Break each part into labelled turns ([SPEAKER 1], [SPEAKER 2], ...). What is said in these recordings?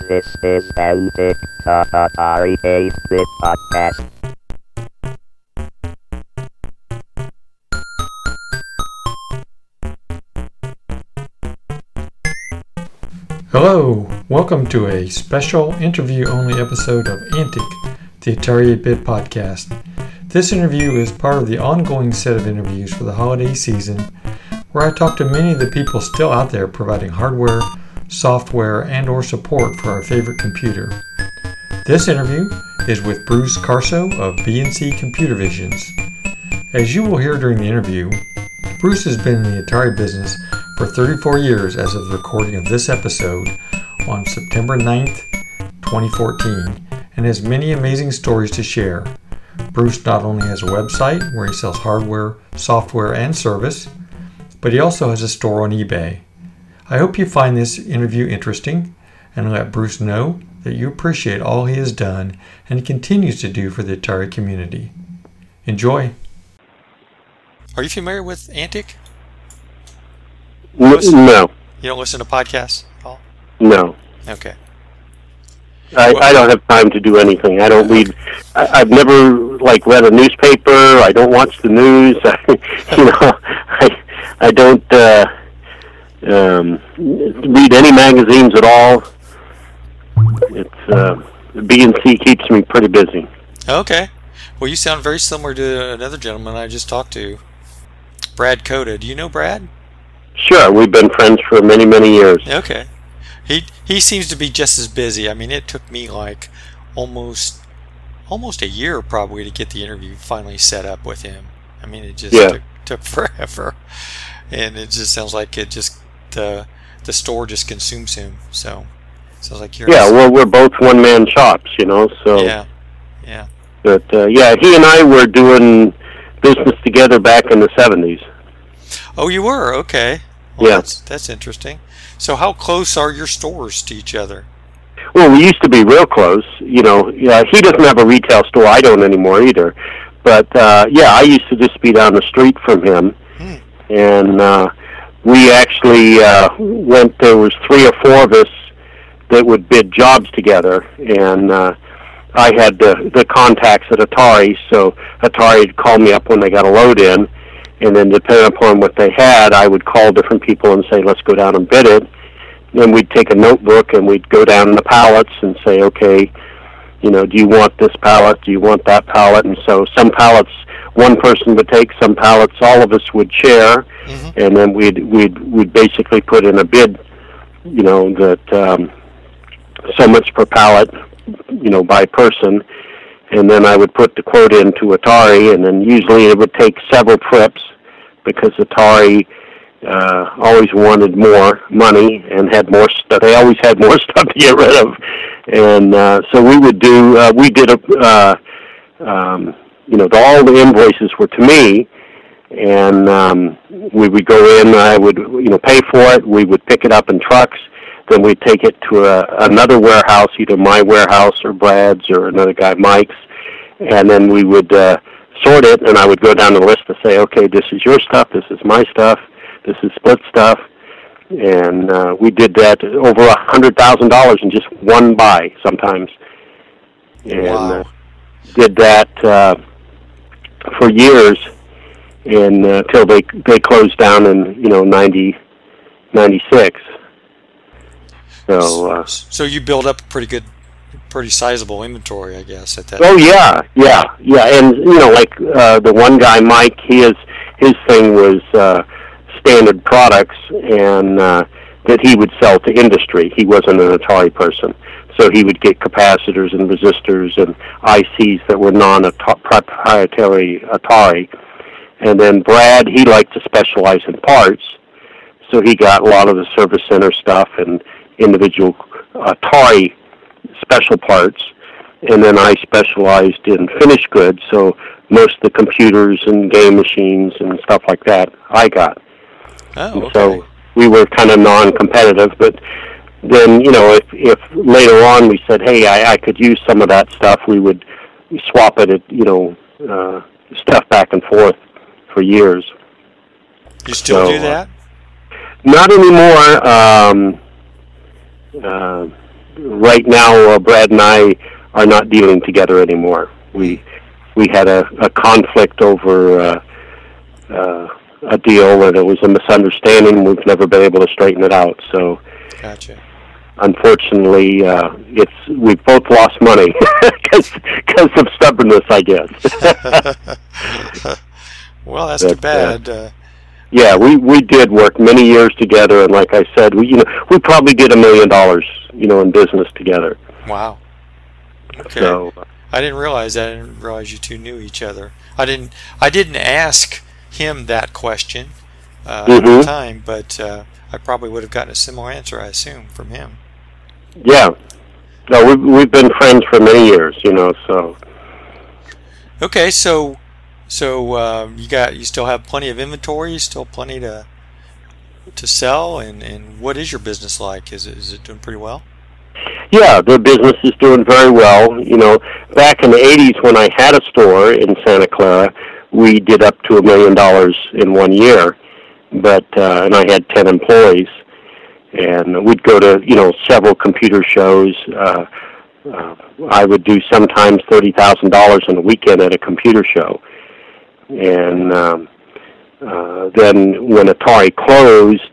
[SPEAKER 1] This is Antic, the Atari 8-bit podcast.
[SPEAKER 2] Hello, welcome to a special interview-only episode of Antic, the Atari 8-bit podcast. This interview is part of the ongoing set of interviews for the holiday season, where I talk to many of the people still out there providing hardware, software, and or support for our favorite computer. This interview is with Bruce Carso of B&C Computer Visions. As you will hear during the interview, Bruce has been in the Atari business for 34 years as of the recording of this episode on September 9th, 2014, and has many amazing stories to share. Bruce not only has a website where he sells hardware, software, and service, but he also has a store on eBay. I hope you find this interview interesting and let Bruce know that you appreciate all he has done and continues to do for the Atari community. Enjoy. Are you familiar with Antic?
[SPEAKER 3] No.
[SPEAKER 2] You don't listen to podcasts at all?
[SPEAKER 3] No.
[SPEAKER 2] Okay.
[SPEAKER 3] I don't have time to do anything. I don't read. I've never read a newspaper. I don't watch the news. I don't read any magazines at all. It's B&C keeps me pretty busy.
[SPEAKER 2] Okay. Well, you sound very similar to another gentleman I just talked to, Brad Coda. Do you know Brad?
[SPEAKER 3] Sure, we've been friends for many, many years.
[SPEAKER 2] Okay. He seems to be just as busy. I mean, it took me almost a year probably to get the interview finally set up with him. I mean, it just took forever, and it just sounds like the store just consumes him. So it sounds like you're
[SPEAKER 3] well, we're both one-man shops, So
[SPEAKER 2] yeah.
[SPEAKER 3] But he and I were doing business together back in the 70s.
[SPEAKER 2] Oh, you were? Okay. Well,
[SPEAKER 3] yeah.
[SPEAKER 2] That's interesting. So how close are your stores to each other?
[SPEAKER 3] Well, we used to be real close. He doesn't have a retail store. I don't anymore either. But, I used to just be down the street from him. And we actually there was 3 or 4 of us that would bid jobs together. And I had the contacts at Atari, so Atari would call me up when they got a load in. And then depending upon what they had, I would call different people and say, let's go down and bid it. Then we'd take a notebook and we'd go down the pallets and say, okay, do you want this pallet? Do you want that pallet? And so some pallets one person would take, some pallets all of us would share, and then we'd basically put in a bid, that so much per pallet, by person. And then I would put the quote into Atari, and then usually it would take several trips because Atari always wanted more money and had more stuff. They always had more stuff to get rid of, and so we would do. All the invoices were to me, and we would go in. I would, pay for it. We would pick it up in trucks. Then we'd take it to another warehouse, either my warehouse or Brad's or another guy, Mike's, and then we would sort it, and I would go down the list to say, okay, this is your stuff, this is my stuff, this is split stuff, and we did that over $100,000 in just one buy sometimes, and did that for years, and till they closed down in 96.
[SPEAKER 2] So you build up a pretty sizable inventory, I guess, at that.
[SPEAKER 3] Oh yeah, and the one guy, Mike, his thing was standard products, and that he would sell to industry. He wasn't an Atari person, so he would get capacitors and resistors and ICs that were non-proprietary Atari. And then Brad, he liked to specialize in parts, so he got a lot of the service center stuff and individual Atari special parts, and then I specialized in finished goods, so most of the computers and game machines and stuff like that I got.
[SPEAKER 2] Oh, okay.
[SPEAKER 3] So we were kind of non-competitive, but then, if later on we said, hey, I could use some of that stuff, we would swap it, stuff back and forth for years.
[SPEAKER 2] You still do that?
[SPEAKER 3] Not anymore. right now, Brad and I are not dealing together anymore. We had a conflict over a deal, and it was a misunderstanding. We've never been able to straighten it out. So,
[SPEAKER 4] Gotcha.
[SPEAKER 3] unfortunately, we've both lost money because of stubbornness, I guess.
[SPEAKER 4] Well, that's too bad.
[SPEAKER 3] Yeah, we did work many years together, and like I said, we probably did $1 million, in business together.
[SPEAKER 4] Wow. Okay.
[SPEAKER 3] So,
[SPEAKER 4] I didn't realize that. I didn't realize you two knew each other. I didn't ask him that question at the time, but I probably would have gotten a similar answer, I assume, from him.
[SPEAKER 3] yeah, no, we've been friends for many years, So
[SPEAKER 4] Okay, so you still have plenty of inventory, still plenty to sell, and what is your business like? Is it doing pretty well?
[SPEAKER 3] yeah, the business is doing very well. Back in the '80s when I had a store in Santa Clara, we did up to $1 million in 1 year, but and I had 10 employees, and we'd go to several computer shows. I would do sometimes $30,000 in a weekend at a computer show, and then when Atari closed,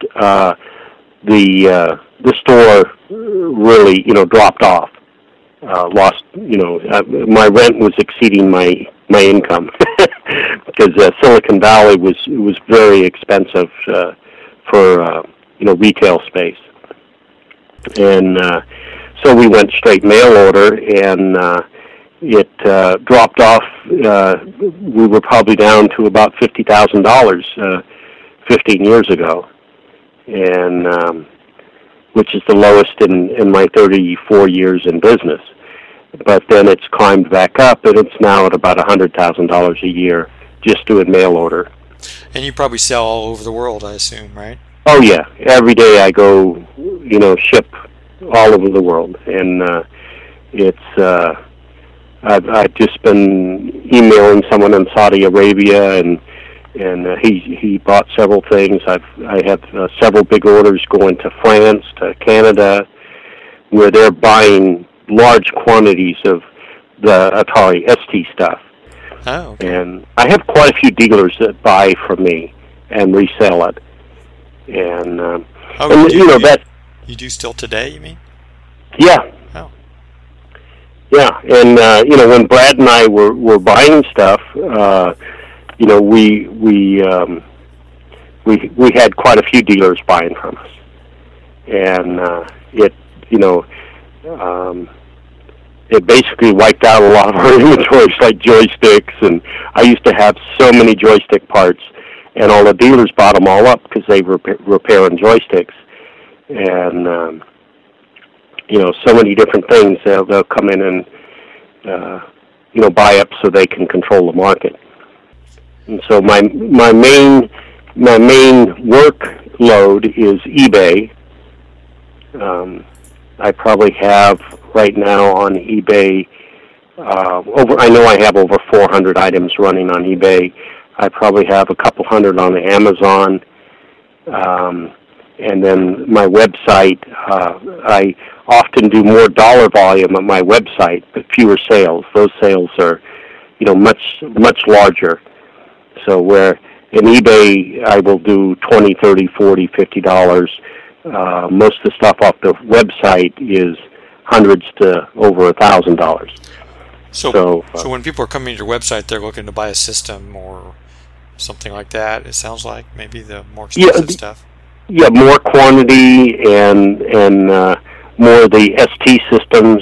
[SPEAKER 3] the store really dropped off. Lost my rent was exceeding my income because Silicon Valley was very expensive for retail space, and so we went straight mail order, and it dropped off. We were probably down to about $50,000 15 years ago, and which is the lowest in my 34 years in business. But then it's climbed back up, and it's now at about $100,000 a year just doing mail order.
[SPEAKER 4] And you probably sell all over the world, I assume, right?
[SPEAKER 3] Oh yeah, every day I go, ship all over the world, and it's. I've just been emailing someone in Saudi Arabia, and he bought several things. I have several big orders going to France, to Canada, where they're buying large quantities of the Atari ST stuff.
[SPEAKER 4] Oh. Okay.
[SPEAKER 3] And I have quite a few dealers that buy from me and resell it. And,
[SPEAKER 4] you do still today, you mean?
[SPEAKER 3] Yeah.
[SPEAKER 4] Oh.
[SPEAKER 3] Yeah, and when Brad and I were buying stuff, we had quite a few dealers buying from us, and it basically wiped out a lot of our inventories, like joysticks, and I used to have so many joystick parts, and all the dealers bought them all up because they were repairing joysticks, and so many different things. They'll come in and buy up so they can control the market. And so my main workload is eBay. I probably have right now on eBay I know I have over 400 items running on eBay. I probably have a couple hundred on Amazon. And then my website, I often do more dollar volume on my website, but fewer sales. Those sales are, much larger. So where in eBay I will do $20, $30, $40, $50. Most of the stuff off the website is hundreds to over $1,000.
[SPEAKER 4] So when people are coming to your website, they're looking to buy a system or something like that. It sounds like maybe the more expensive stuff.
[SPEAKER 3] Yeah, more quantity and more of the ST systems,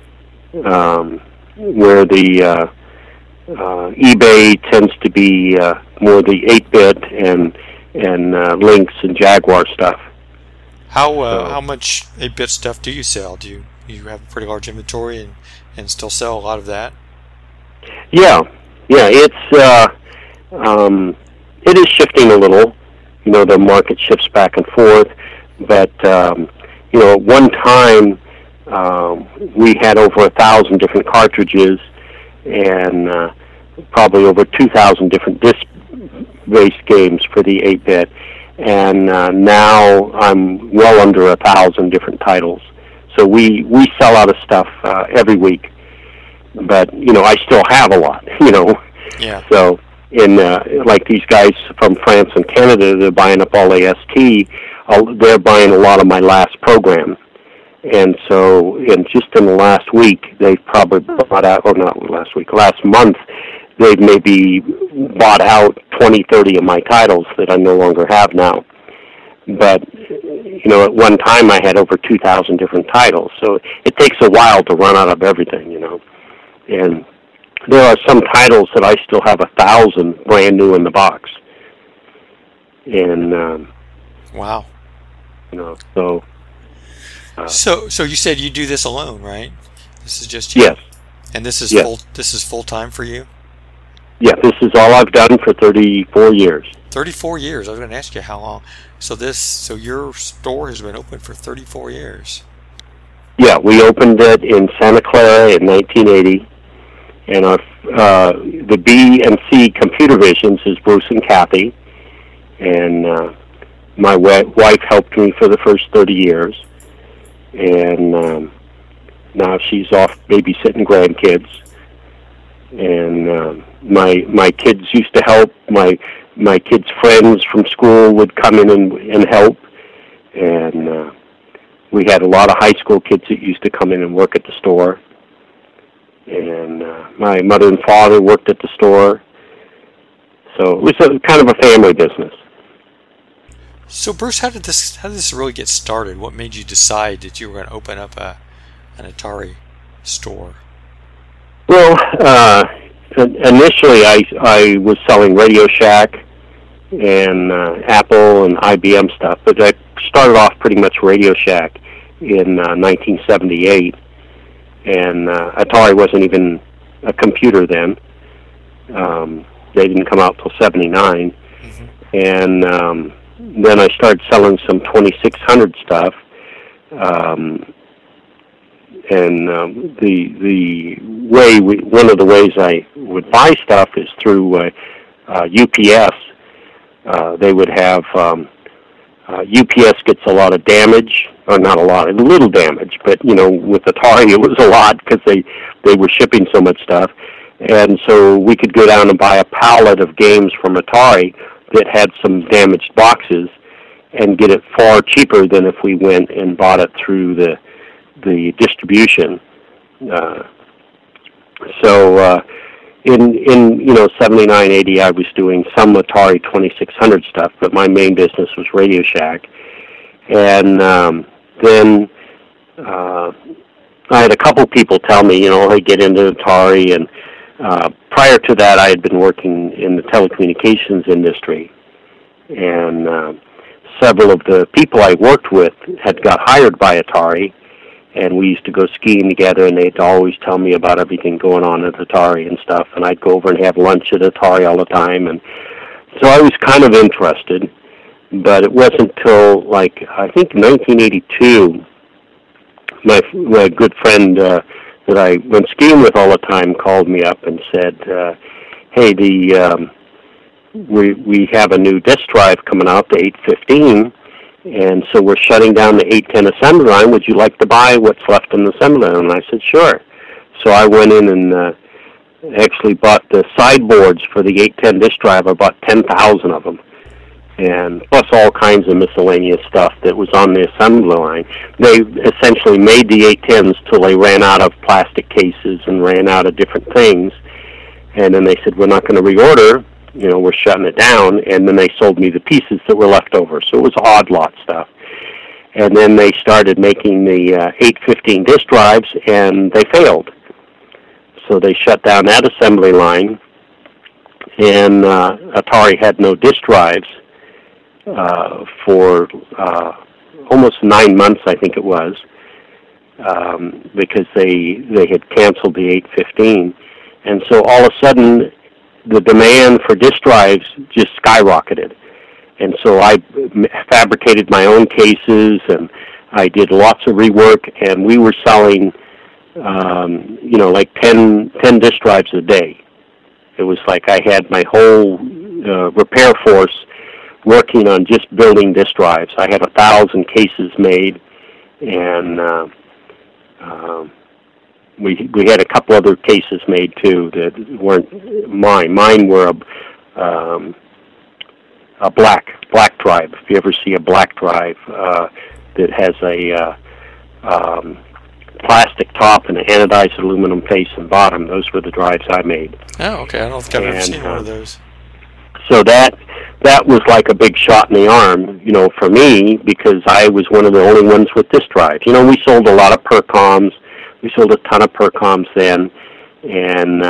[SPEAKER 3] where the eBay tends to be more the 8-bit and Lynx and Jaguar stuff.
[SPEAKER 4] How much 8-bit stuff do you sell? Do you have a pretty large inventory and still sell a lot of that?
[SPEAKER 3] Yeah, it's it is shifting a little. The market shifts back and forth, but at one time we had over 1,000 different cartridges and probably over 2,000 different disc-based games for the 8-bit, and now I'm well under 1,000 different titles. So we sell out of stuff every week. But, I still have a lot,
[SPEAKER 4] Yeah.
[SPEAKER 3] So, like these guys from France and Canada, they're buying up all AST. They're buying a lot of my last program. And so, just in the last week, they've probably bought out, or not last week, last month, they've maybe bought out 20, 30 of my titles that I no longer have now. But, at one time I had over 2,000 different titles. So it takes a while to run out of everything, And there are some titles that I still have 1,000 brand new in the box. And,
[SPEAKER 4] Wow.
[SPEAKER 3] So...
[SPEAKER 4] So you said you do this alone, right? This is just you?
[SPEAKER 3] Yes.
[SPEAKER 4] And this is full time for you?
[SPEAKER 3] Yeah, this is all I've done for 34 years.
[SPEAKER 4] 34 years. I was going to ask you how long. So your store has been open for 34 years.
[SPEAKER 3] Yeah, we opened it in Santa Clara in 1980, and the B and C Computer Visions is Bruce and Kathy, and my wife helped me for the first 30 years. And now she's off babysitting grandkids. And my kids used to help. My kids' friends from school would come in and help. And we had a lot of high school kids that used to come in and work at the store. And my mother and father worked at the store. So it was kind of a family business.
[SPEAKER 4] So Bruce, how did this really get started? What made you decide that you were going to open up an Atari store?
[SPEAKER 3] Well, initially I was selling Radio Shack and Apple and IBM stuff, but I started off pretty much Radio Shack in 1978, and Atari wasn't even a computer then. They didn't come out till 79, and then I started selling some 2600 stuff, and one of the ways I would buy stuff is through UPS. They would have UPS gets a lot of damage, or not a lot, a little damage, but with Atari it was a lot because they were shipping so much stuff, and so we could go down and buy a pallet of games from Atari that had some damaged boxes and get it far cheaper than if we went and bought it through the distribution. So in 79, 80, I was doing some Atari 2600 stuff, but my main business was Radio Shack. And then I had a couple people tell me, hey, get into Atari, and prior to that, I had been working in the telecommunications industry, and several of the people I worked with had got hired by Atari, and we used to go skiing together, and they'd always tell me about everything going on at Atari and stuff, and I'd go over and have lunch at Atari all the time, and so I was kind of interested, but it wasn't till, I think 1982, my good friend that I went skiing with all the time called me up and said, hey, we have a new disk drive coming out, the 815, and so we're shutting down the 810 assembly line. Would you like to buy what's left in the assembly line? And I said, sure. So I went in and actually bought the sideboards for the 810 disk drive. I bought 10,000 of them, and plus all kinds of miscellaneous stuff that was on the assembly line. They essentially made the 810s till they ran out of plastic cases and ran out of different things, and then they said, we're not going to reorder, we're shutting it down, and then they sold me the pieces that were left over. So it was odd lot stuff. And then they started making the 815 disk drives, and they failed. So they shut down that assembly line, and Atari had no disk drives for almost 9 months, I think it was, because they had canceled the 815. And so all of a sudden, the demand for disk drives just skyrocketed. And so I fabricated my own cases, and I did lots of rework, and we were selling, 10 disk drives a day. It was like I had my whole repair force working on just building disk drives. I had 1,000 cases made, and we had a couple other cases made too that weren't mine. Mine were a black drive. If you ever see a black drive that has a plastic top and an anodized aluminum face and bottom, those were the drives I made.
[SPEAKER 4] Oh, okay. I don't think I've ever seen one of those.
[SPEAKER 3] So that was like a big shot in the arm, for me, because I was one of the only ones with this drive. We sold a lot of Percoms. We sold a ton of Percoms then, and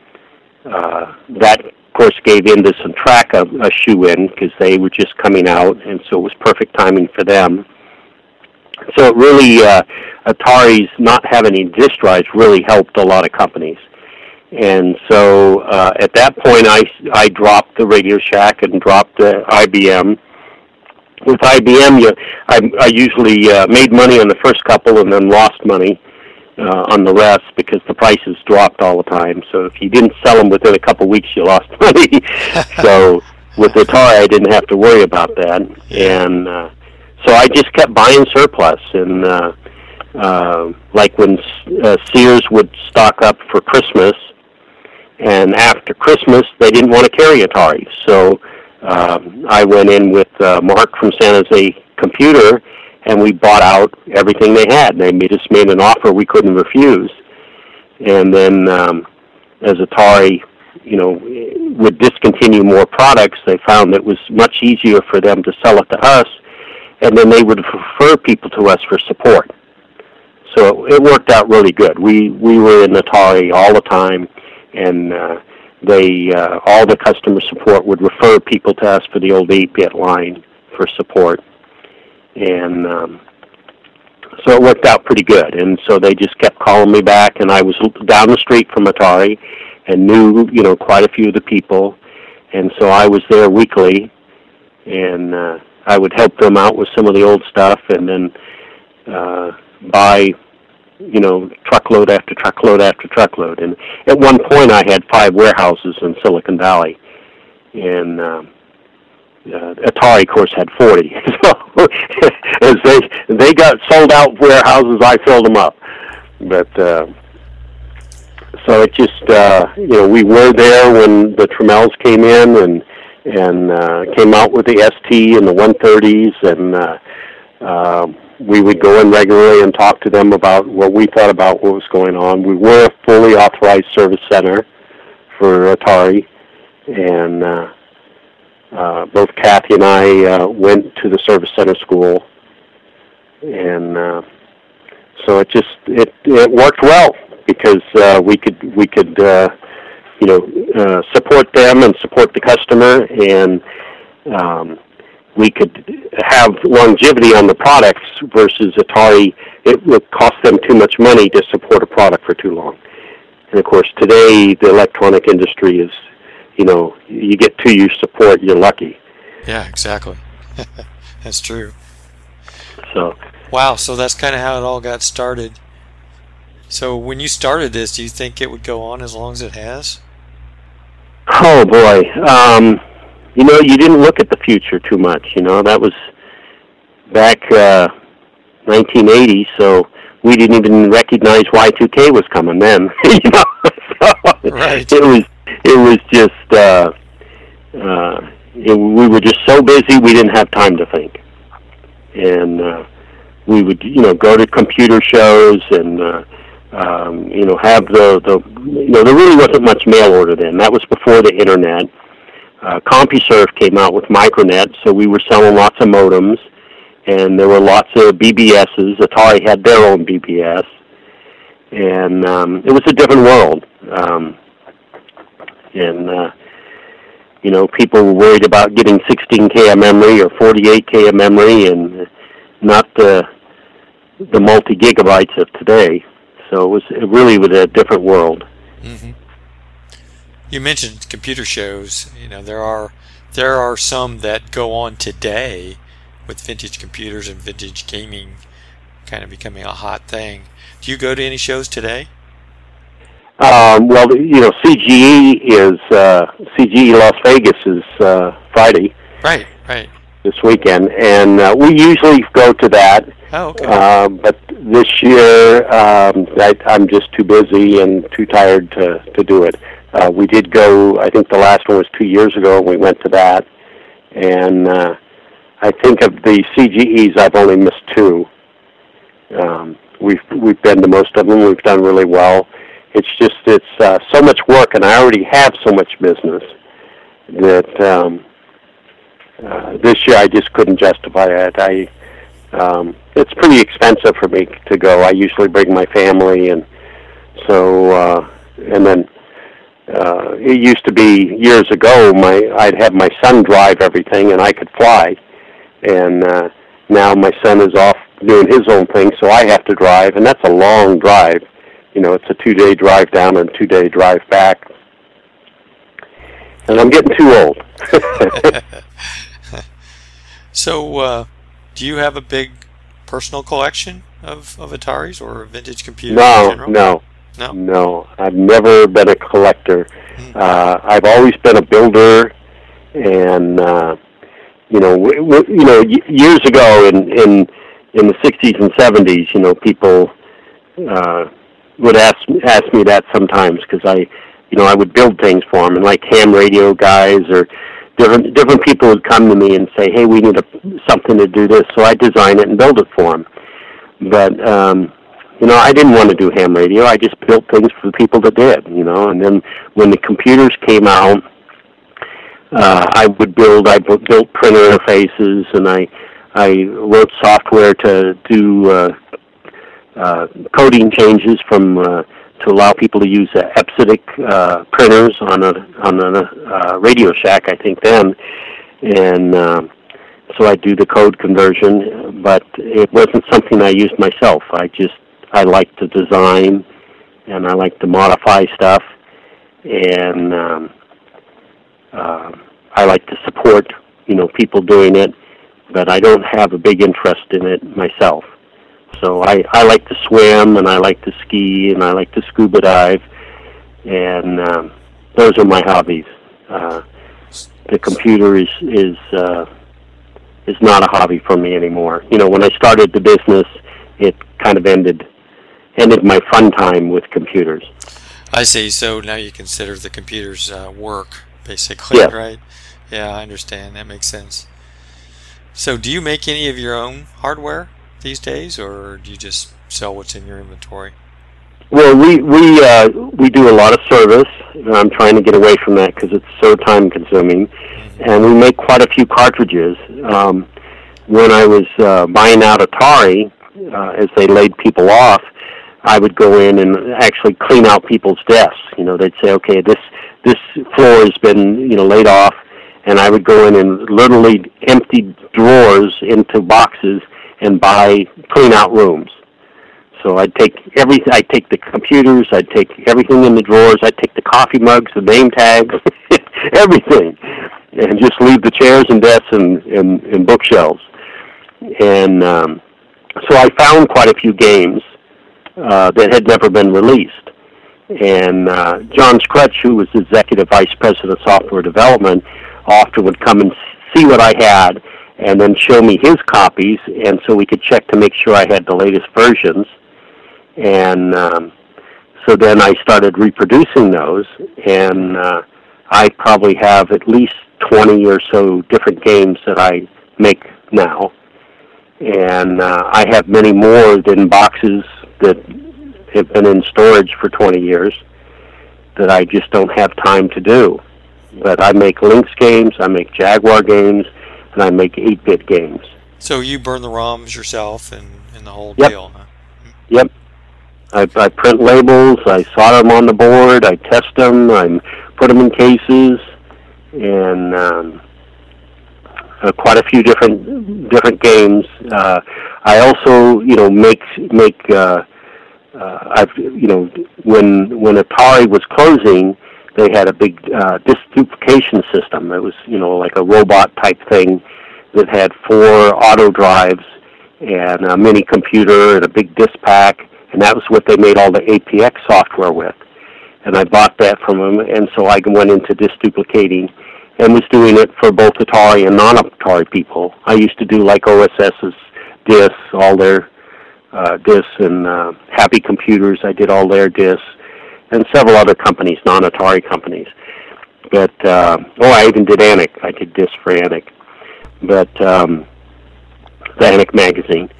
[SPEAKER 3] that, of course, gave into Centraca a shoe-in because they were just coming out, and so it was perfect timing for them. So it really, Atari's not having any disk drives really helped a lot of companies. And so at that point, I dropped the Radio Shack and dropped the IBM. With IBM, I usually made money on the first couple and then lost money on the rest because the prices dropped all the time. So if you didn't sell them within a couple weeks, you lost money. So with Atari, I didn't have to worry about that. And so I just kept buying surplus. And like when Sears would stock up for Christmas, and after Christmas, they didn't want to carry Atari. So I went in with Mark from San Jose Computer, and we bought out everything they had. They just made an offer we couldn't refuse. And then as Atari, would discontinue more products, they found it was much easier for them to sell it to us, and then they would refer people to us for support. So it worked out really good. We were in Atari all the time, and they all the customer support would refer people to us for the old 8-bit line for support. And so it worked out pretty good. And so they just kept calling me back, and I was down the street from Atari and knew, quite a few of the people. And so I was there weekly, and I would help them out with some of the old stuff, and then buy, truckload after truckload after truckload. And at one point I had 5 warehouses in Silicon Valley, and Atari, of course, had 40. So as they got sold out warehouses, I filled them up. But so it just, we were there when the Tremels came in and came out with the ST and the 130s, and we would go in regularly and talk to them about what we thought about what was going on. We were a fully authorized service center for Atari, and both Kathy and I went to the service center school, and so it worked well because we could support them and support the customer, and we could have longevity on the products versus Atari. It would cost them too much money to support a product for too long. And of course, today the electronic industry is, you get 2 years support, you're lucky.
[SPEAKER 4] Yeah, exactly. That's true.
[SPEAKER 3] So.
[SPEAKER 4] Wow, so that's kind of how it all got started. So when you started this, do you think it would go on as long as it has?
[SPEAKER 3] Oh boy, you didn't look at the future too much. That was back 1980, so we didn't even recognize Y2K was coming then. So
[SPEAKER 4] right.
[SPEAKER 3] It was just we were just so busy we didn't have time to think, and we would go to computer shows and have there really wasn't much mail order then. That was before the internet. CompuServe came out with Micronet, so we were selling lots of modems, and there were lots of BBSs. Atari had their own BBS, and it was a different world. People were worried about getting 16K of memory or 48K of memory, and not the multi-gigabytes of today. So it really was a different world.
[SPEAKER 4] Mm-hmm. You mentioned computer shows. There are some that go on today with vintage computers and vintage gaming kind of becoming a hot thing. Do you go to any shows today?
[SPEAKER 3] CGE Las Vegas is Friday.
[SPEAKER 4] Right.
[SPEAKER 3] this weekend, and we usually go to that.
[SPEAKER 4] Oh, okay.
[SPEAKER 3] But this year, I'm just too busy and too tired to do it. We did go, I think the last one was 2 years ago, and we went to that. And I think of the CGEs, I've only missed 2. We've been to most of them. We've done really well. It's just, so much work, and I already have so much business that this year I just couldn't justify it. It's pretty expensive for me to go. I usually bring my family, and so, and then it used to be years ago, I'd have my son drive everything, and I could fly. And now my son is off doing his own thing, so I have to drive, and that's a long drive. You know, it's a 2-day drive down and 2-day drive back. And I'm getting too old.
[SPEAKER 4] So, do you have a big personal collection of Ataris or vintage computers in general?
[SPEAKER 3] No. I've never been a collector. I've always been a builder, and years ago in the 60s and 70s, people would ask me that sometimes, because I would build things for them, and like ham radio guys or different people would come to me and say, hey, we need something to do this, so I design it and build it for them. But I didn't want to do ham radio. I just built things for the people that did, and then when the computers came out, I built printer interfaces, and I wrote software to do coding changes to allow people to use EPSIDIC printers on a Radio Shack, I think then, and so I do the code conversion, but it wasn't something I used myself. I like to design, and I like to modify stuff, and I like to support, people doing it, but I don't have a big interest in it myself. So I like to swim, and I like to ski, and I like to scuba dive, and those are my hobbies. The computer is not a hobby for me anymore. When I started the business, it kind of ended my fun time with computers.
[SPEAKER 4] I see. So now you consider the computers work, basically,
[SPEAKER 3] yes.
[SPEAKER 4] Right? Yeah, I understand. That makes sense. So do you make any of your own hardware these days, or do you just sell what's in your inventory?
[SPEAKER 3] Well, we do a lot of service. I'm trying to get away from that because it's so time consuming, and we make quite a few cartridges. When I was buying out Atari, as they laid people off, I would go in and actually clean out people's desks. They'd say, okay, this floor has been laid off, and I would go in and literally empty drawers into boxes and clean out rooms. So I'd take everything. I'd take the computers. I'd take everything in the drawers. I'd take the coffee mugs, the name tags, everything, and just leave the chairs and desks and bookshelves. And so I found quite a few games that had never been released. And John Scrutch, who was Executive Vice President of Software Development, often would come and see what I had, and then show me his copies, and so we could check to make sure I had the latest versions. And so then I started reproducing those, and I probably have at least 20 or so different games that I make now. And I have many more than boxes that have been in storage for 20 years that I just don't have time to do. But I make Lynx games, I make Jaguar games, and I make 8-bit games.
[SPEAKER 4] So you burn the ROMs yourself and the whole
[SPEAKER 3] Yep.
[SPEAKER 4] deal, huh?
[SPEAKER 3] Yep. I print labels, I solder them on the board, I test them, I put them in cases, and quite a few different games. I also, make. When Atari was closing, they had a big disk duplication system. It was, like a robot type thing that had 4 auto drives and a mini computer and a big disk pack, and that was what they made all the APX software with. And I bought that from them, and so I went into disk duplicating, and was doing it for both Atari and non-Atari people. I used to do like OSS's discs, all their discs, and Happy Computers, I did all their discs, and several other companies, non-Atari companies. But, I even did Anik. I did discs for Anik. But, the Anik magazine.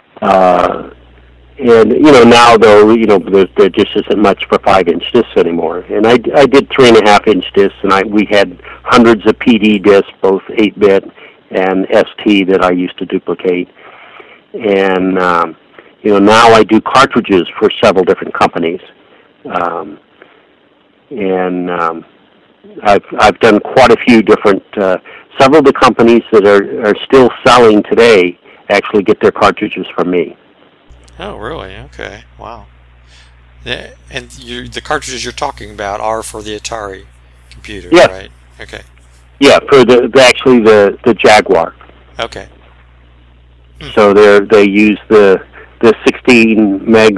[SPEAKER 3] And, now, though, there just isn't much for 5-inch discs anymore. And I did 3.5-inch discs, and we had hundreds of PD discs, both 8-bit and ST, that I used to duplicate. And, now I do cartridges for several different companies. I've done quite a few different, several of the companies that are still selling today actually get their cartridges from me.
[SPEAKER 4] Oh, really? Okay. Wow. Yeah, and the cartridges you're talking about are for the Atari computer,
[SPEAKER 3] yes.
[SPEAKER 4] Right? Okay.
[SPEAKER 3] Yeah, for the Jaguar.
[SPEAKER 4] Okay.
[SPEAKER 3] So they use the 16 meg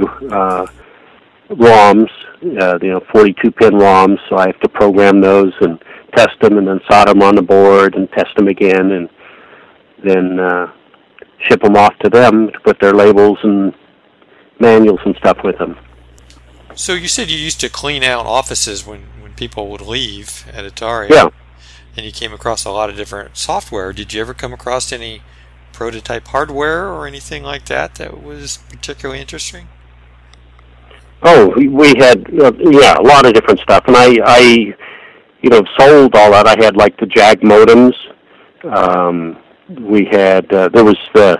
[SPEAKER 3] ROMs, 42-pin ROMs. So I have to program those and test them, and then solder them on the board and test them again, and then ship them off to them to put their labels and manuals and stuff with them.
[SPEAKER 4] So you said you used to clean out offices when people would leave at Atari.
[SPEAKER 3] Yeah.
[SPEAKER 4] And you came across a lot of different software. Did you ever come across any prototype hardware or anything like that was particularly interesting?
[SPEAKER 3] Oh, we had, a lot of different stuff. And I sold all that. I had like the JAG modems. We had, there was the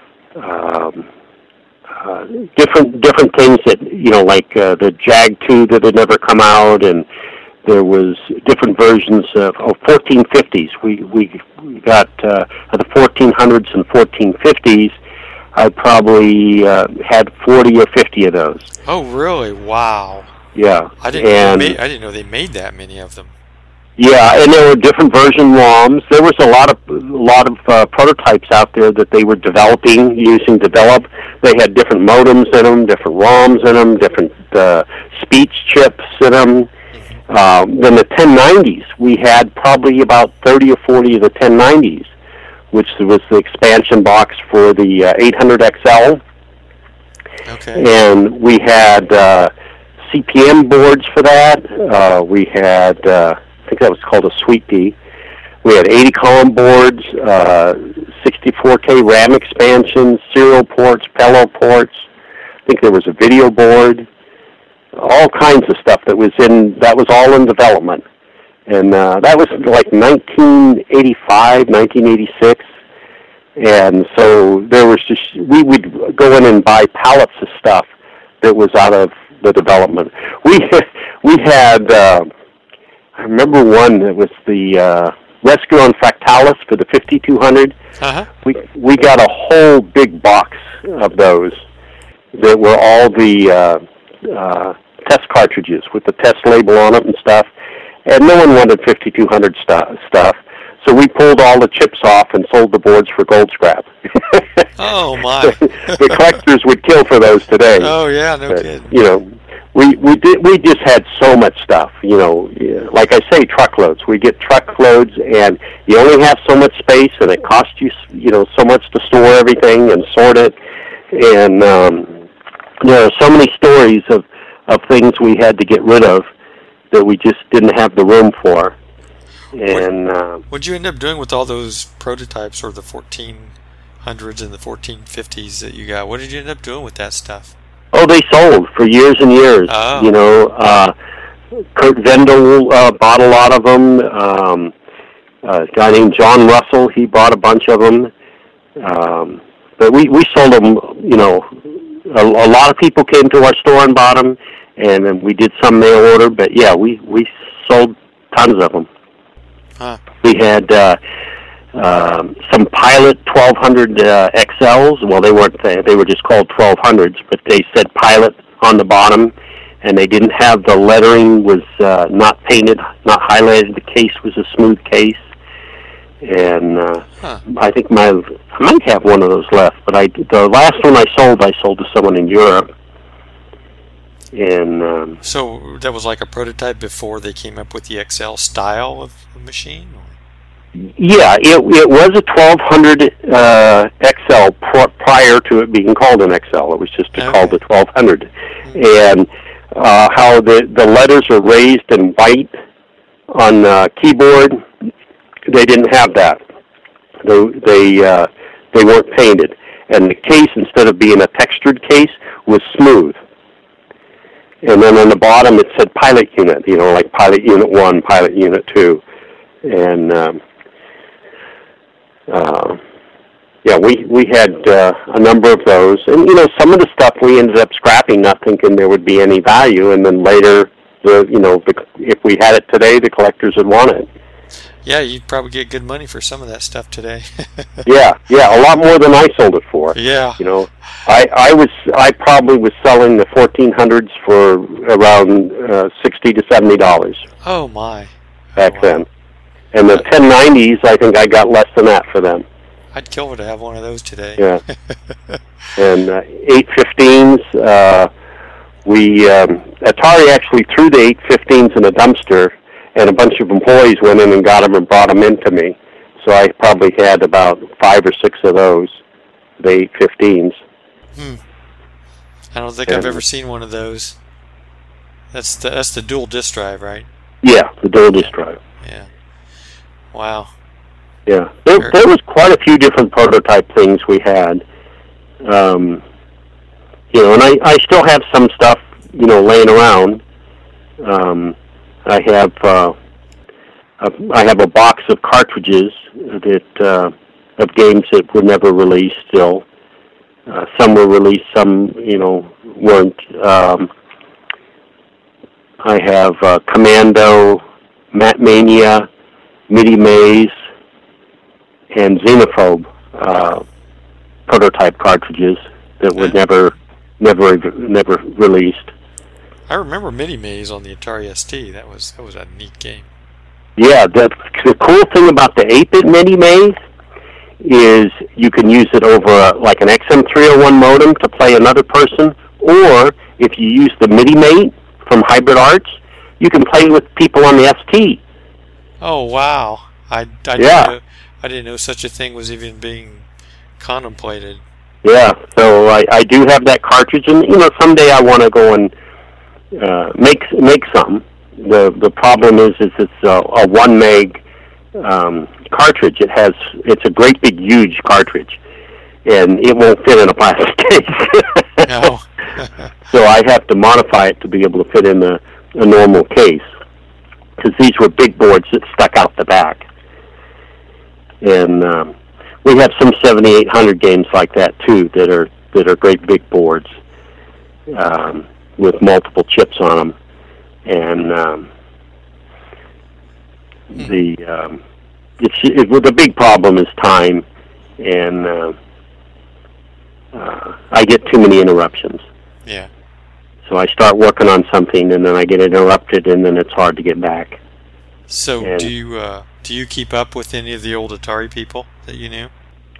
[SPEAKER 3] different things that, like the JAG2 that had never come out, and there was different versions of 1450s. We got the 1400s and 1450s. I probably had 40 or 50 of those.
[SPEAKER 4] Oh, really? Wow.
[SPEAKER 3] Yeah.
[SPEAKER 4] I didn't know they made that many of them.
[SPEAKER 3] Yeah, and there were different version ROMs. There was a lot of prototypes out there that they were developing, develop. They had different modems in them, different ROMs in them, different speech chips in them. Then the 1090s, we had probably about 30 or 40 of the 1090s, which was the expansion box for the 800XL.
[SPEAKER 4] Okay. And
[SPEAKER 3] we had CPM boards for that. We had, I think that was called a Sweet D. We had 80-column boards, 64K RAM expansions, serial ports, Pello ports. I think there was a video board. All kinds of stuff that was all in development. And that was like 1985, 1986. And so there was just, we would go in and buy pallets of stuff that was out of the development. We had, I remember one that was the Rescue on Fractalis for the 5200.
[SPEAKER 4] Uh-huh.
[SPEAKER 3] We got a whole big box of those that were all the test cartridges with the test label on it and stuff, and no one wanted 5200 stuff, so we pulled all the chips off and sold the boards for gold scrap.
[SPEAKER 4] Oh my!
[SPEAKER 3] The collectors would kill for those today.
[SPEAKER 4] Oh yeah, no kidding.
[SPEAKER 3] We just had so much stuff. Like I say, truckloads. We get truckloads, and you only have so much space, and it costs you so much to store everything and sort it, and there are so many stories of things we had to get rid of that we just didn't have the room for. And
[SPEAKER 4] what'd you end up doing with all those prototypes, or the 1400s and the 1450s that you got? What did you end up doing with that stuff?
[SPEAKER 3] Oh, they sold for years and years.
[SPEAKER 4] Oh.
[SPEAKER 3] Kurt Vendel bought a lot of them. A guy named John Russell, he bought a bunch of them. But we sold them, a lot of people came to our store and bought them, and then we did some mail order, but yeah, we sold tons of them.
[SPEAKER 4] Huh.
[SPEAKER 3] We had some Pilot 1200 XLs. Well, they weren't. They were just called 1200s, but they said Pilot on the bottom, and they didn't have the lettering. Was not painted, not highlighted. The case was a smooth case, and I think I might have one of those left. But the last one I sold to someone in Europe. And
[SPEAKER 4] So that was like a prototype before they came up with the XL style of machine? Or?
[SPEAKER 3] yeah, it was a 1200 XL prior to it being called an XL. It was just called the 1200. And how the letters are raised in white on the keyboard, they didn't have that. They weren't painted. And the case, instead of being a textured case, was smooth. And then on the bottom it said Pilot Unit, like Pilot Unit 1, Pilot Unit 2. And yeah, we had a number of those. And, some of the stuff we ended up scrapping, not thinking there would be any value. And then later, if we had it today, the collectors would want it.
[SPEAKER 4] Yeah, you'd probably get good money for some of that stuff today.
[SPEAKER 3] yeah, a lot more than I sold it for.
[SPEAKER 4] Yeah.
[SPEAKER 3] I probably was selling the 1400s for around $60 to $70.
[SPEAKER 4] Oh my.
[SPEAKER 3] Back then. And the 1090s, I think I got less than that for them.
[SPEAKER 4] I'd kill to have one of those today.
[SPEAKER 3] Yeah. And 815s, Atari actually threw the 815s in a dumpster, and a bunch of employees went in and got them and brought them into me. So I probably had about 5 or 6 of those, the 815s.
[SPEAKER 4] I don't think I've ever seen one of those. That's the dual disk drive, right?
[SPEAKER 3] Yeah, the dual disk drive.
[SPEAKER 4] Yeah. Wow.
[SPEAKER 3] Yeah, there was quite a few different prototype things we had. And I still have some stuff, laying around. I have a box of cartridges that of games that were never released still. Some were released, some weren't. I have Commando, Mania, MIDI Maze, and Xenophobe prototype cartridges that were never released.
[SPEAKER 4] I remember MIDI Maze on the Atari ST. That was a neat game.
[SPEAKER 3] Yeah, the cool thing about the 8-bit MIDI Maze is you can use it over like an XM301 modem to play another person, or if you use the MIDI Mate from Hybrid Arts, you can play with people on the ST.
[SPEAKER 4] Oh wow! I didn't know such a thing was even being contemplated.
[SPEAKER 3] Yeah, so I do have that cartridge, and someday I want to go and make some. The problem is it's a 1 meg cartridge. It's a great big huge cartridge, and it won't fit in a plastic case.
[SPEAKER 4] No.
[SPEAKER 3] So I have to modify it to be able to fit in a normal case, because these were big boards that stuck out the back. And we have some 7800 games like that too that are great big boards with multiple chips on them. And the big problem is time, and I get too many interruptions.
[SPEAKER 4] Yeah.
[SPEAKER 3] So I start working on something, and then I get interrupted, and then it's hard to get back.
[SPEAKER 4] So do you keep up with any of the old Atari people that you knew?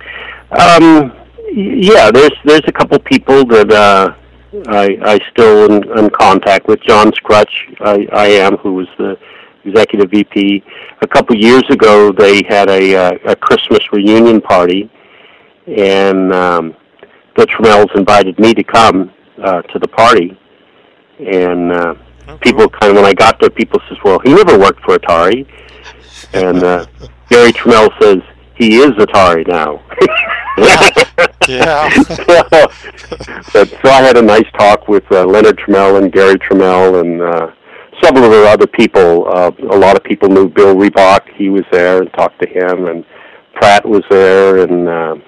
[SPEAKER 3] Yeah, there's a couple people that I still in contact with. John Scrutch, I am, who was the executive VP. A couple years ago, they had a Christmas reunion party, and the Trammels invited me to come to the party. And people kind of, when I got there, people says, "Well, he never worked for Atari." And Gary Trammell says, "He is Atari now."
[SPEAKER 4] Yeah.
[SPEAKER 3] So I had a nice talk with Leonard Trammell and Gary Trammell and several of the other people. A lot of people knew Bill Reebok. He was there, and talked to him. And Pratt was there, and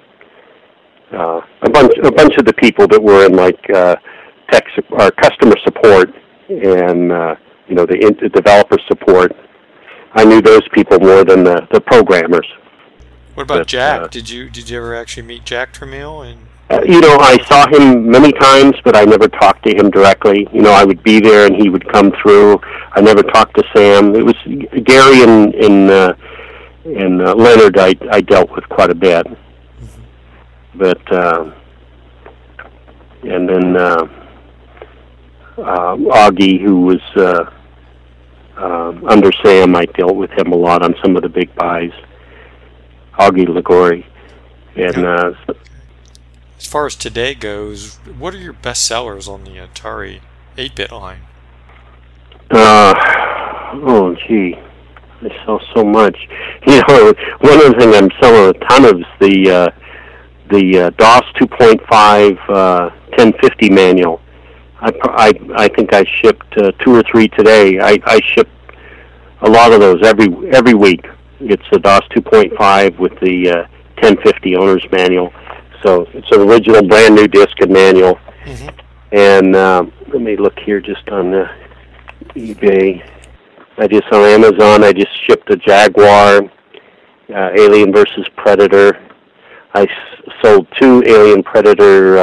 [SPEAKER 3] a bunch of the people that were in like tech or customer support and the developer support. I knew those people more than the programmers.
[SPEAKER 4] What about Jack? Did you ever actually meet Jack Tramiel? And
[SPEAKER 3] I saw him many times, but I never talked to him directly. I would be there, and he would come through. I never talked to Sam. It was Gary and Leonard I dealt with quite a bit. Mm-hmm. But and then Augie, who was under Sam. I dealt with him a lot on some of the big buys. Augie Ligori. And
[SPEAKER 4] as far as today goes, what are your best sellers on the Atari 8-bit line?
[SPEAKER 3] Oh, gee. I sell so much. You know, one of the things I'm selling a ton of is the DOS 2.5 1050 manual. I think I shipped 2 or 3 today. I ship a lot of those every week. It's the DOS 2.5 with the 1050 owner's manual. So it's an original brand new disc and manual. Mm-hmm. And let me look here just on eBay. I just on Amazon. I just shipped a Jaguar Alien versus Predator. I sold 2 Alien Predator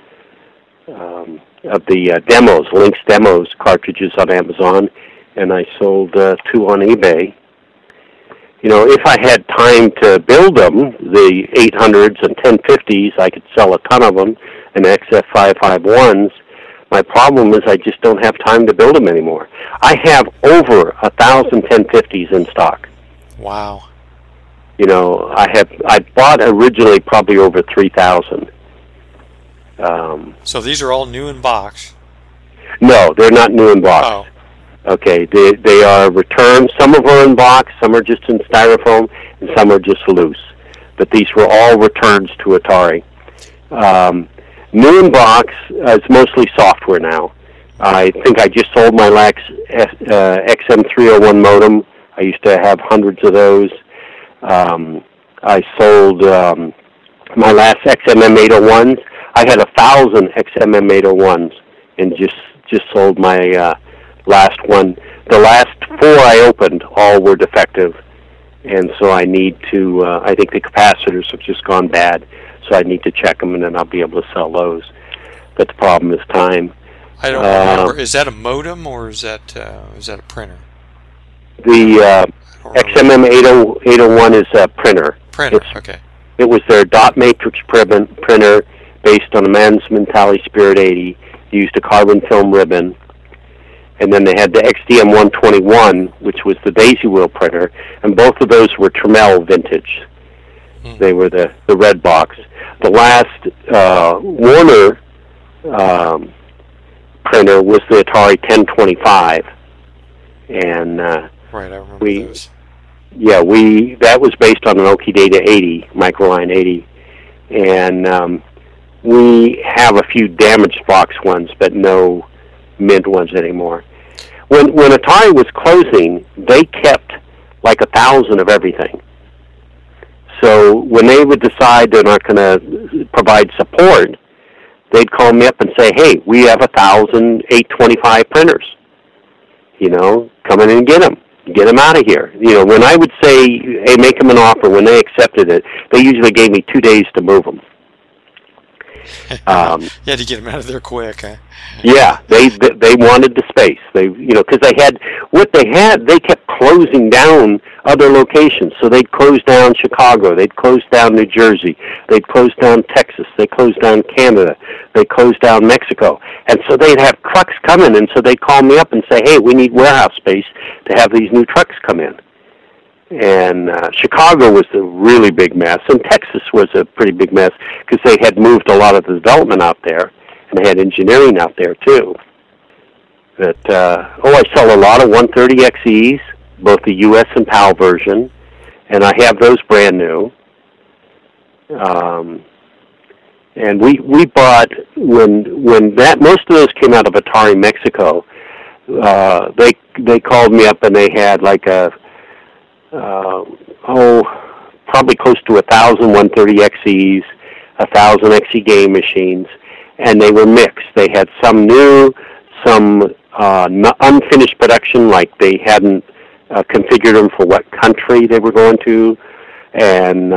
[SPEAKER 3] of the demos, Lynx demos cartridges on Amazon, and I sold 2 on eBay. You know, if I had time to build them, the 800s and 1050s, I could sell a ton of them, and XF551s. My problem is I just don't have time to build them anymore. I have over 1,000 1050s in stock.
[SPEAKER 4] Wow.
[SPEAKER 3] You know, I bought originally probably over 3,000.
[SPEAKER 4] So these are all new in box?
[SPEAKER 3] No, they're not new in box.
[SPEAKER 4] Oh.
[SPEAKER 3] Okay, they are returned. Some of them are in box, some are just in styrofoam, and some are just loose. But these were all returns to Atari. New in box is mostly software now. I think I just sold my last XM301 modem. I used to have hundreds of those. I sold my last XMM801s. I had 1,000 XMM801s and just sold my last one. The last 4 I opened, all were defective, and so I need to, I think the capacitors have just gone bad, so I need to check them, and then I'll be able to sell those. But the problem is time.
[SPEAKER 4] I don't remember. Is that a modem, or is that a printer?
[SPEAKER 3] The XMM801 is a printer.
[SPEAKER 4] Okay.
[SPEAKER 3] It was their dot matrix printer based on a Mannesmann Tally Spirit 80, used a carbon film ribbon. And then they had the XDM121, which was the daisy wheel printer, and both of those were Tramiel vintage. They were the red box. The last Warner printer was the Atari 1025, and
[SPEAKER 4] right, I remember those.
[SPEAKER 3] Yeah, that was based on an Okidata 80, Microline 80, and we have a few damaged box ones, but no mint ones anymore. When Atari was closing, they kept like 1,000 of everything. So when they would decide they're not going to provide support, they'd call me up and say, "Hey, we have 1,000 825 printers. You know, come in and get them out of here." You know, when I would say, "Hey, make them an offer," when they accepted it, they usually gave me 2 days to move them.
[SPEAKER 4] You had to get them out of there quick, huh?
[SPEAKER 3] Yeah, they wanted the space. Because they kept closing down other locations. So they'd close down Chicago, they'd close down New Jersey, they'd close down Texas, they closed down Canada, they closed down Mexico, and so they'd have trucks coming, and so they'd call me up and say, "Hey, we need warehouse space to have these new trucks come in." And Chicago was a really big mess, and Texas was a pretty big mess because they had moved a lot of the development out there, and they had engineering out there too. But I sell a lot of 130XEs, both the US and PAL version, and I have those brand new. And we bought when most of those came out of Atari Mexico. They called me up and they had like probably close to 1,000 130XEs, 1,000 XE game machines, and they were mixed. They had some new, some unfinished production, like they hadn't configured them for what country they were going to, and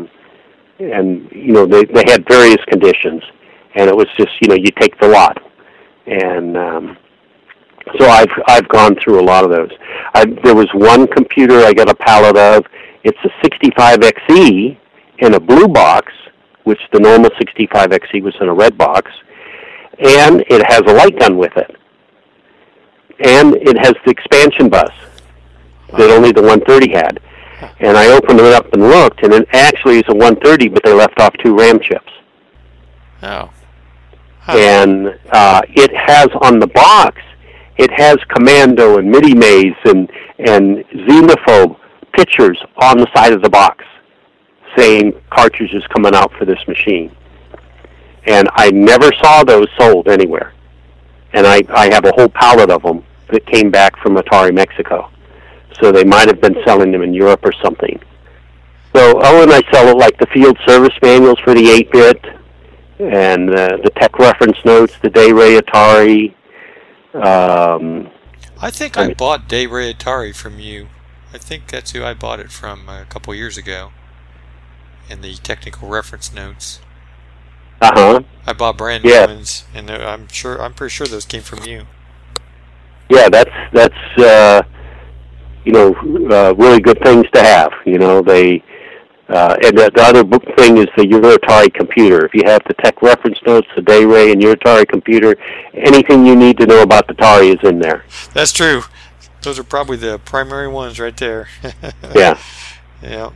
[SPEAKER 3] they had various conditions, and it was just you take the lot, and so I've gone through a lot of those. There was one computer I got a pallet of. It's a 65XE in a blue box, which the normal 65XE was in a red box, and it has a light gun with it. and it has the expansion bus that only the 130 had. And I opened it up and looked, and it actually is a 130, but they left off 2 RAM chips.
[SPEAKER 4] Oh.
[SPEAKER 3] And it has on the box, it has Commando and MIDI Maze and Xenophobe pictures on the side of the box saying cartridges coming out for this machine. And I never saw those sold anywhere. And I have a whole pallet of them that came back from Atari Mexico. So they might have been selling them in Europe or something. So, and I sell it like the field service manuals for the 8-bit, and the tech reference notes, the Day Ray Atari.
[SPEAKER 4] I think I bought Day Ray Atari from you. I think that's who I bought it from a couple years ago. In the technical reference notes.
[SPEAKER 3] Uh-huh.
[SPEAKER 4] I bought brand new ones, and I'm pretty sure those came from you.
[SPEAKER 3] Yeah, that's really good things to have. They and the other thing is the Your Atari computer. If you have the tech reference notes, the Day Ray, and Your Atari computer, anything you need to know about the Atari is in there.
[SPEAKER 4] That's true. Those are probably the primary ones right there.
[SPEAKER 3] Yeah.
[SPEAKER 4] Yeah.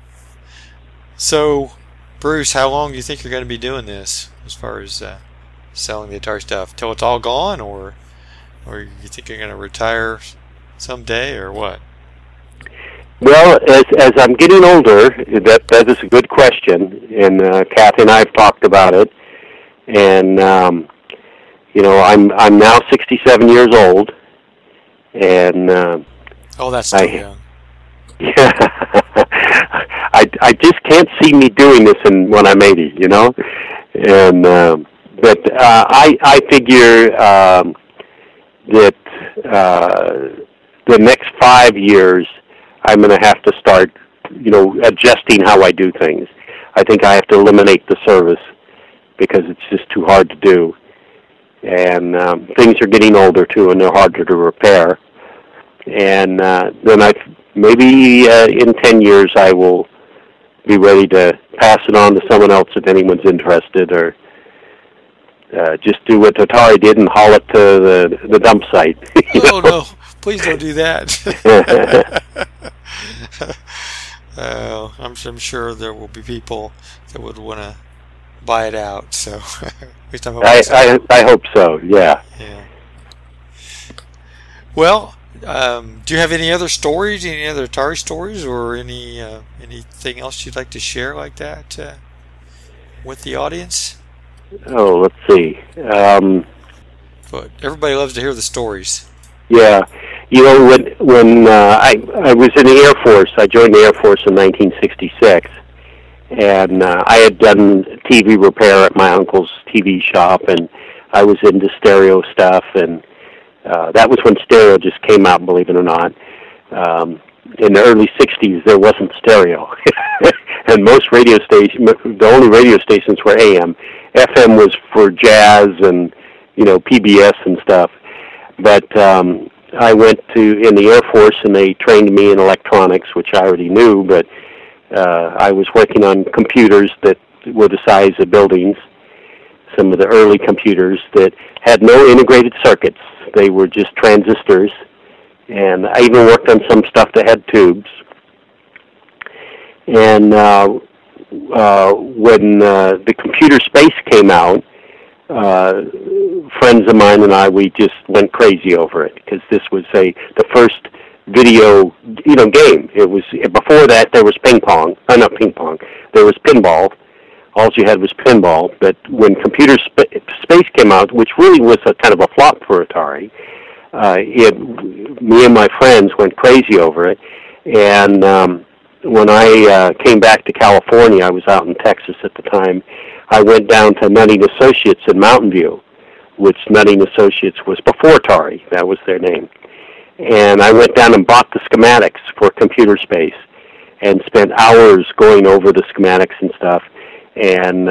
[SPEAKER 4] So, Bruce, how long do you think you're going to be doing this as far as selling the Atari stuff? Till it's all gone, or you think you're going to retire someday, or what?
[SPEAKER 3] Well, as I'm getting older, that is a good question, and Kathy and I have talked about it. And I'm now 67 years old, and
[SPEAKER 4] oh, that's too young.
[SPEAKER 3] Yeah, I just can't see me doing this when I'm 80, and but I figure that the next 5 years I'm going to have to start, adjusting how I do things. I think I have to eliminate the service because it's just too hard to do, and things are getting older too, and they're harder to repair. And then maybe in 10 years I will be ready to pass it on to someone else if anyone's interested, or just do what Atari did and haul it to the dump site.
[SPEAKER 4] Oh, no. Please don't do that. I'm sure there will be people that would want to buy it out. So at least
[SPEAKER 3] I hope so, yeah.
[SPEAKER 4] Yeah. Well, do you have any other stories, any other Atari stories, or anything else you'd like to share like that with the audience?
[SPEAKER 3] Oh, let's see.
[SPEAKER 4] But everybody loves to hear the stories.
[SPEAKER 3] Yeah. When I was in the Air Force, I joined the Air Force in 1966, and I had done TV repair at my uncle's TV shop, and I was into stereo stuff, and that was when stereo just came out, believe it or not. In the early 60s, there wasn't stereo. And most radio stations, the only radio stations were AM. FM was for jazz and, PBS and stuff. But I went in the Air Force, and they trained me in electronics, which I already knew, but I was working on computers that were the size of buildings, some of the early computers that had no integrated circuits. They were just transistors, and I even worked on some stuff that had tubes. And when the computer space came out, friends of mine and I, we just went crazy over it, because this was the first video, game. It was, before that there was not ping pong, there was pinball. All you had was pinball. But when computer space came out, which really was a kind of a flop for Atari, me and my friends went crazy over it. And when I came back to California, I was out in Texas at the time, I went down to Nutting Associates in Mountain View, which Nutting Associates was before Atari. That was their name. And I went down and bought the schematics for computer space and spent hours going over the schematics and stuff. And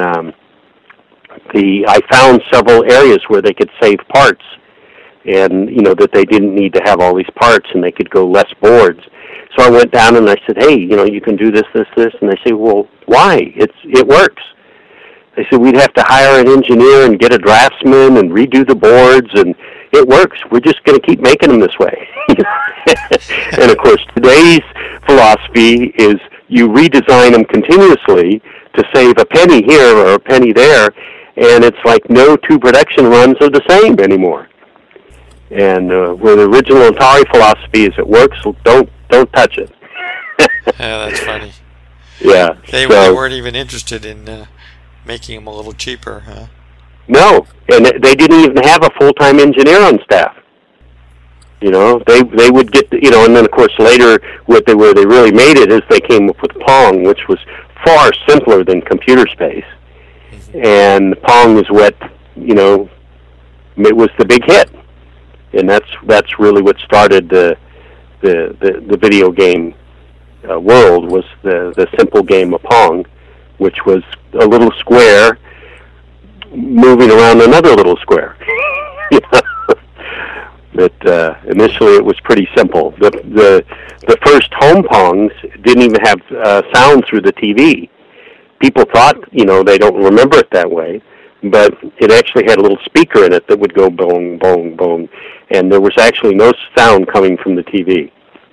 [SPEAKER 3] I found several areas where they could save parts, and that they didn't need to have all these parts, and they could go less boards. So I went down and I said, hey, you can do this, this, this. And they say, well, why? It works. They said we'd have to hire an engineer and get a draftsman and redo the boards, and it works. We're just going to keep making them this way. And of course, today's philosophy is you redesign them continuously to save a penny here or a penny there, and it's like no two production runs are the same anymore. And where the original Atari philosophy is, it works, don't touch it.
[SPEAKER 4] Yeah, that's funny.
[SPEAKER 3] Yeah.
[SPEAKER 4] They weren't even interested in making them a little cheaper, huh?
[SPEAKER 3] No, and they didn't even have a full-time engineer on staff. You know, they would get, and then of course later where they really made it is they came up with Pong, which was far simpler than Computer Space. Mm-hmm. And Pong is what, it was the big hit. And that's really what started the video game world, was the simple game of Pong, which was a little square moving around another little square. But initially it was pretty simple. The first home Pongs didn't even have sound through the TV. People thought, they don't remember it that way, but it actually had a little speaker in it that would go bong, bong, bong, and there was actually no sound coming from the TV.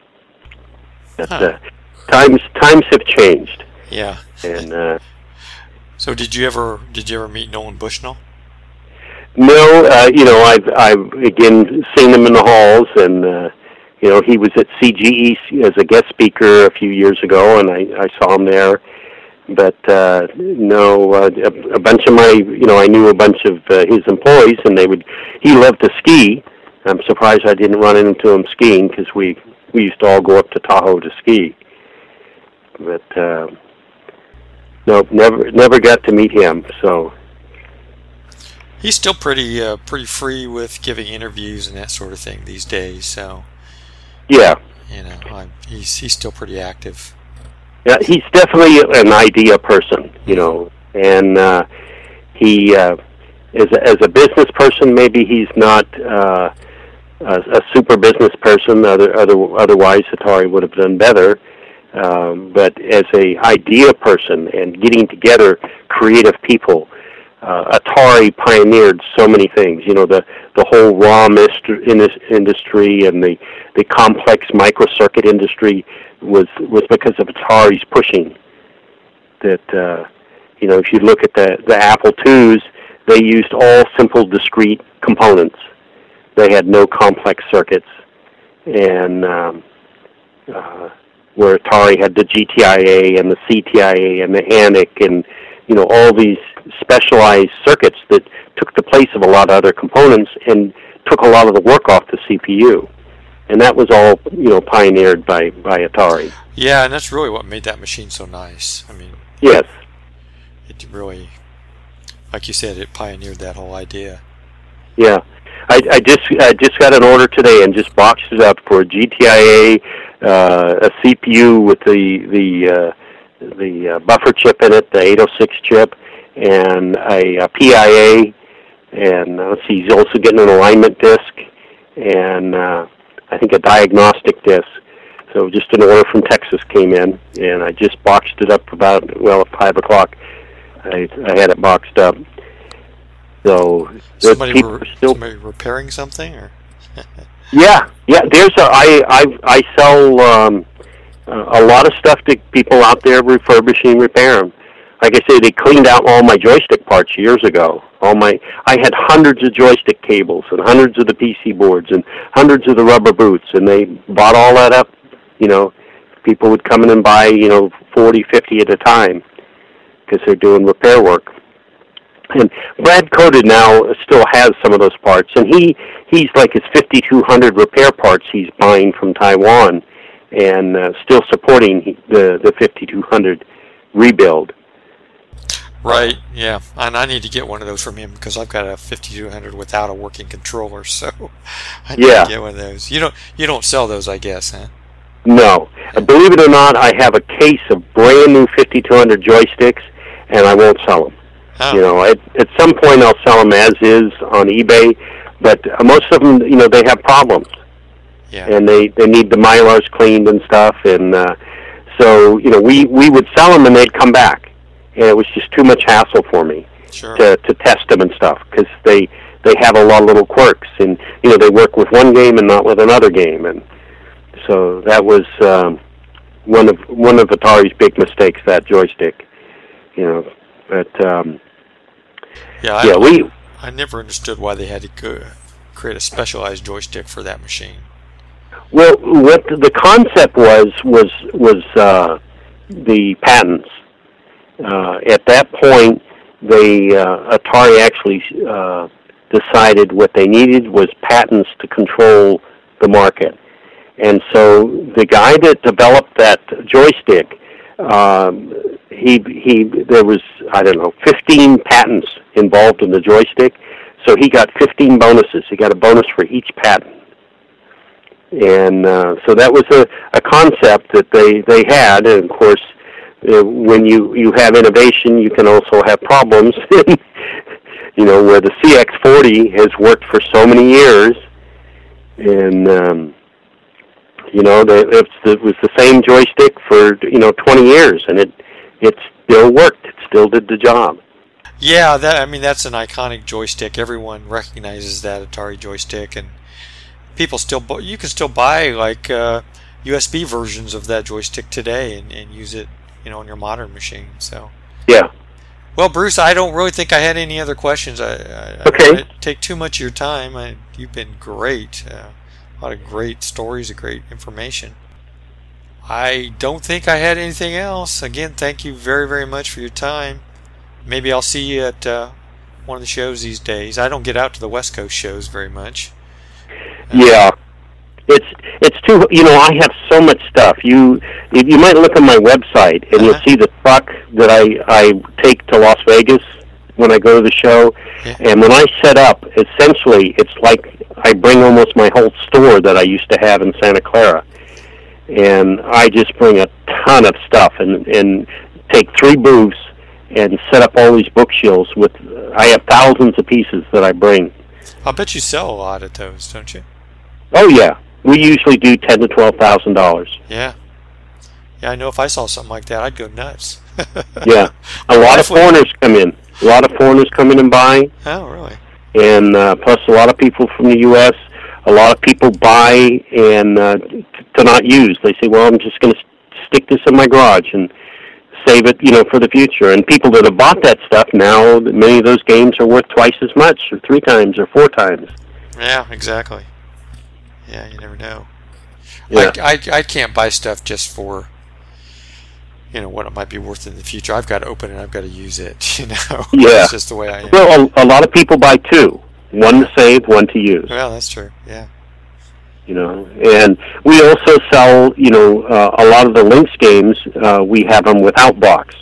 [SPEAKER 3] But, times have changed.
[SPEAKER 4] Yeah.
[SPEAKER 3] And
[SPEAKER 4] so did you ever meet Nolan Bushnell?
[SPEAKER 3] No, I've again seen him in the halls, and he was at CGE as a guest speaker a few years ago, and I saw him there. But no, a bunch of I knew a bunch of his employees, and he loved to ski. I'm surprised I didn't run into him skiing, because we used to all go up to Tahoe to ski. But no, never got to meet him. So
[SPEAKER 4] he's still pretty free with giving interviews and that sort of thing these days. So
[SPEAKER 3] yeah,
[SPEAKER 4] he's still pretty active.
[SPEAKER 3] Yeah, he's definitely an idea person, and he as a business person, maybe he's not a super business person. Otherwise, Atari would have done better. But as a idea person and getting together creative people, Atari pioneered so many things. The whole ROM industry and the complex microcircuit industry was because of Atari's pushing. That if you look at the Apple IIs, they used all simple, discrete components. They had no complex circuits, and where Atari had the GTIA and the CTIA and the ANIC and all these specialized circuits that took the place of a lot of other components and took a lot of the work off the CPU. And that was all, pioneered by Atari.
[SPEAKER 4] Yeah, and that's really what made that machine so nice. I mean,
[SPEAKER 3] yes,
[SPEAKER 4] it really, like you said, it pioneered that whole idea.
[SPEAKER 3] Yeah, I just got an order today and just boxed it up for a GTIA, a CPU with the buffer chip in it, the 806 chip, and a PIA, and let's see, he's also getting an alignment disc, and I think a diagnostic disc. So just an order from Texas came in, and I just boxed it up about, at 5 o'clock. I had it boxed up. So
[SPEAKER 4] somebody repairing something, or?
[SPEAKER 3] Yeah. There's I sell a lot of stuff to people out there refurbishing, repair them. Like I say, they cleaned out all my joystick parts years ago. I had hundreds of joystick cables and hundreds of the PC boards and hundreds of the rubber boots, and they bought all that up. People would come in and buy 40, 50 at a time because they're doing repair work. And Brad Coded now still has some of those parts, and he's like his 5200 repair parts he's buying from Taiwan, and still supporting the 5200 rebuild.
[SPEAKER 4] Right, yeah, and I need to get one of those from him because I've got a 5200 without a working controller, so I need to get one of those. You don't sell those, I guess, huh?
[SPEAKER 3] No, believe it or not, I have a case of brand new 5200 joysticks, and I won't sell them. Oh. At some point I'll sell them as is on eBay, but most of them, they have problems. Yeah. And they need the Mylars cleaned and stuff, and so we would sell them and they'd come back, and it was just too much hassle for me to test them and stuff because they they have a lot of little quirks, and they work with one game and not with another game, and so that was one of Atari's big mistakes, that joystick. But
[SPEAKER 4] I never understood why they had to create a specialized joystick for that machine.
[SPEAKER 3] Well, what the concept was the patents. At that point, Atari actually decided what they needed was patents to control the market. And so the guy that developed that joystick, there was, 15 patents involved in the joystick. So he got 15 bonuses. He got a bonus for each patent. And so that was a concept that they had. And of course, when you have innovation, you can also have problems. Where the CX40 has worked for so many years, and it was the same joystick for 20 years, and it still worked. It still did the job.
[SPEAKER 4] Yeah, that's an iconic joystick. Everyone recognizes that Atari joystick, and people you can still buy like USB versions of that joystick today and use it, on your modern machine. So
[SPEAKER 3] yeah.
[SPEAKER 4] Well, Bruce, I don't really think I had any other questions. I
[SPEAKER 3] Okay.
[SPEAKER 4] take too much of your time. You've been great. A lot of great stories, great information. I don't think I had anything else. Again, thank you very, very much for your time. Maybe I'll see you at one of the shows these days. I don't get out to the West Coast shows very much.
[SPEAKER 3] Yeah. It's too, I have so much stuff. You might look at my website and you'll see the truck that I take to Las Vegas when I go to the show.
[SPEAKER 4] Yeah.
[SPEAKER 3] And when I set up, essentially, it's like I bring almost my whole store that I used to have in Santa Clara. And I just bring a ton of stuff and take 3 booths and set up all these bookshelves I have thousands of pieces that I bring.
[SPEAKER 4] I'll bet you sell a lot of those, don't you?
[SPEAKER 3] Oh yeah, we usually do $10,000 to $12,000.
[SPEAKER 4] Yeah, I know if I saw something like that, I'd go nuts.
[SPEAKER 3] Yeah, a lot of foreigners come in. A lot of foreigners come in and buy.
[SPEAKER 4] Oh, really?
[SPEAKER 3] And plus, a lot of people from the U.S. A lot of people buy and to not use. They say, "Well, I'm just going to stick this in my garage and save it, for the future." And people that have bought that stuff now, many of those games are worth twice as much, or 3 times, or 4 times.
[SPEAKER 4] Yeah, exactly. Yeah, you never know.
[SPEAKER 3] Yeah.
[SPEAKER 4] I can't buy stuff just for what it might be worth in the future. I've got to open it. I've got to use it.
[SPEAKER 3] Yeah.
[SPEAKER 4] It's just the way I am.
[SPEAKER 3] Well, a lot of people buy 2. One to save, one to use.
[SPEAKER 4] Well, that's true. Yeah.
[SPEAKER 3] And we also sell, a lot of the Lynx games. We have them without box.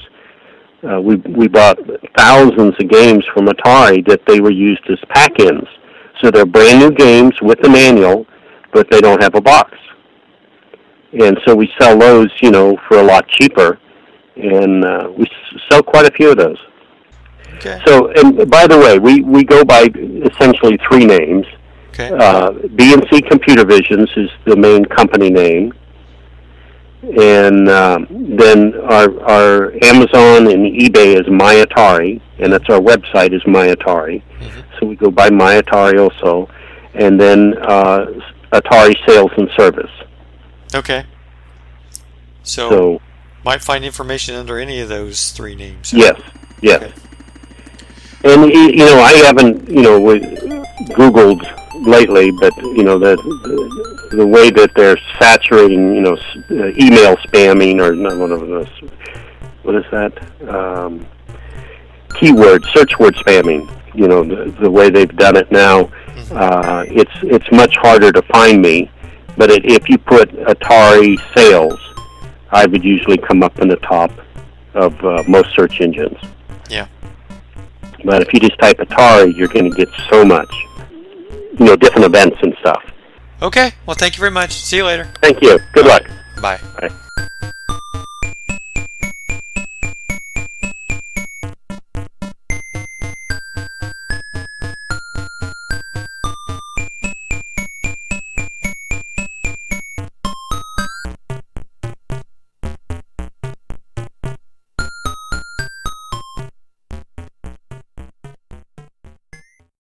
[SPEAKER 3] We bought thousands of games from Atari that they were used as pack-ins. So they're brand new games with the manual, but they don't have a box. And so we sell those, for a lot cheaper, and we sell quite a few of those.
[SPEAKER 4] Okay.
[SPEAKER 3] So, and by the way, we go by essentially 3 names.
[SPEAKER 4] Okay.
[SPEAKER 3] B&C Computer Visions is the main company name, and then our Amazon and eBay is My Atari, and that's our website is My Atari.
[SPEAKER 4] Mm-hmm.
[SPEAKER 3] So we go by My Atari also, and then Atari Sales and Service.
[SPEAKER 4] Okay. So might find information under any of those 3 names.
[SPEAKER 3] Yes.
[SPEAKER 4] Okay.
[SPEAKER 3] And I haven't Googled lately, but the way that they're saturating email spamming or not one of those, what is that? Keyword search word spamming. The way they've done it now, it's much harder to find me. But if you put Atari sales, I would usually come up in the top of most search engines.
[SPEAKER 4] Yeah.
[SPEAKER 3] But if you just type Atari, you're going to get so much, different events and stuff.
[SPEAKER 4] Okay. Well, thank you very much. See you later.
[SPEAKER 3] Thank you. Good luck.
[SPEAKER 4] Bye.
[SPEAKER 3] Bye.